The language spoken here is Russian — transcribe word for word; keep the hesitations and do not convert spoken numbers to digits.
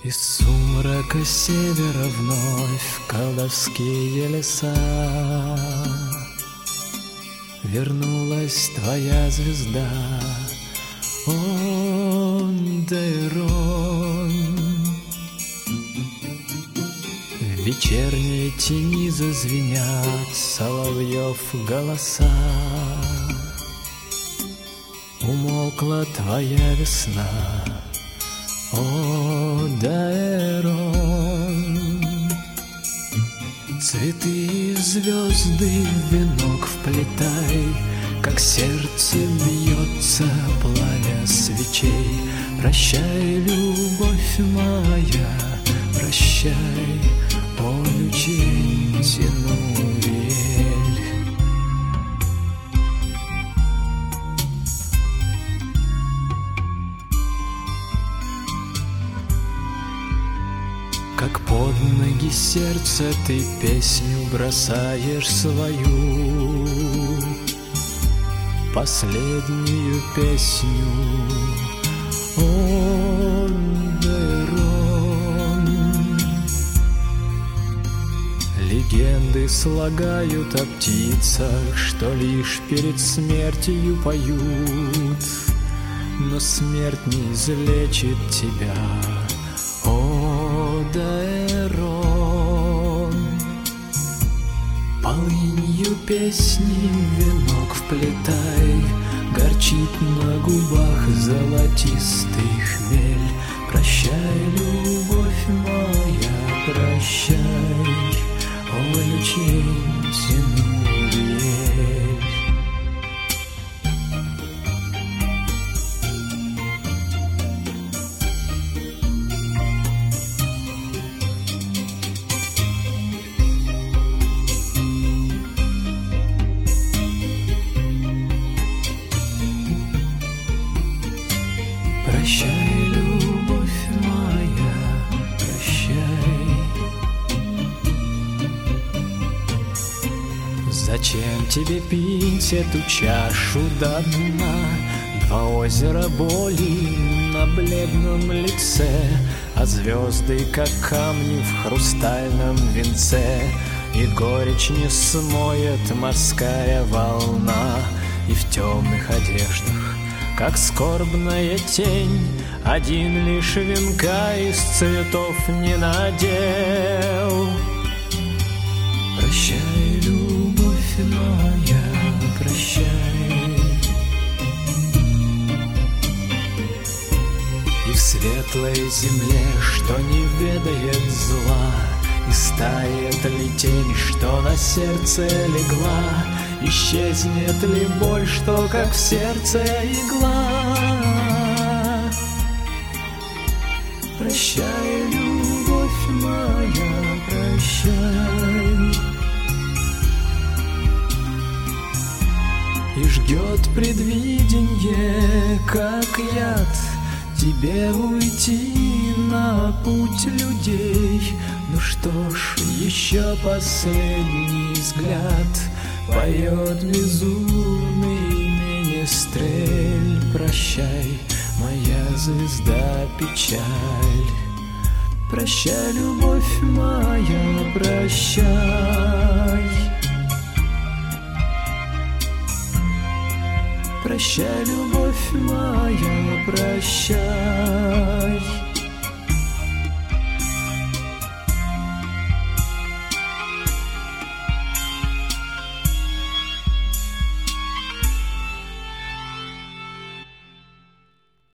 Из сумрака севера вновь колдовские леса вернулась твоя звезда, о, Дейрон. В вечерней тени зазвенят соловьев голоса. Умолкла твоя весна, о, Дейрон. Цветы и звезды в венок вплетай, как сердце бьется пламя свечей. Прощай, любовь моя, прощай, о, лучей Тинувель. Как под ноги сердца ты песню бросаешь свою, последнюю песню, о, Дейрон. Легенды слагают о птицах, что лишь перед смертью поют, но смерть не излечит тебя, о, Дейрон. Полынью песни венок вплетай, горчит на губах золотистый хмель. Прощай, любовь моя, прощай, о, лучей Тинувель. Прощай, любовь моя, прощай. Зачем тебе пить эту чашу до дна? Два озера боли на бледном лице, а звезды, как камни в хрустальном венце. И горечь не смоет морская волна, и в темных одеждах, как скорбная тень, один лишь венка из цветов не надел. Прощай, любовь моя, прощай. И в светлой земле, что не ведает зла, и стает ли тень, что на сердце легла, исчезнет ли боль, что как в сердце игла. Прощай, любовь моя, прощай. И ждет предвиденье, как яд, тебе уйти на путь людей. Ну что ж, еще последний взгляд, поет безумный менестрель. Прощай, моя звезда, печаль. Прощай, любовь моя, прощай. Прощай, любовь моя, прощай.